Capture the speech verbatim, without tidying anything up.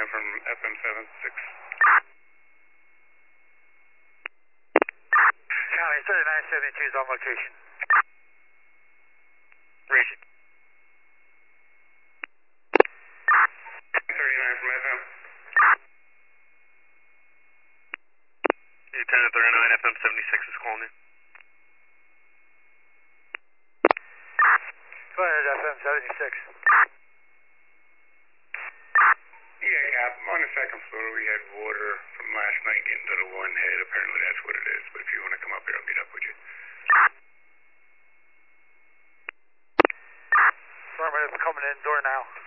nine from F M seven six. County thirty-nine seventy-two is on location. Reaching. thirty-nine from F M. Lieutenant thirty-nine, F M seventy-six is calling you. Go ahead, F M seventy-six. Yeah, Cap. On the second floor, we had water from last night into the one head. Apparently, that's what it is. But if you want to come up here, I'll meet up with you. Affirmative, coming in, door now.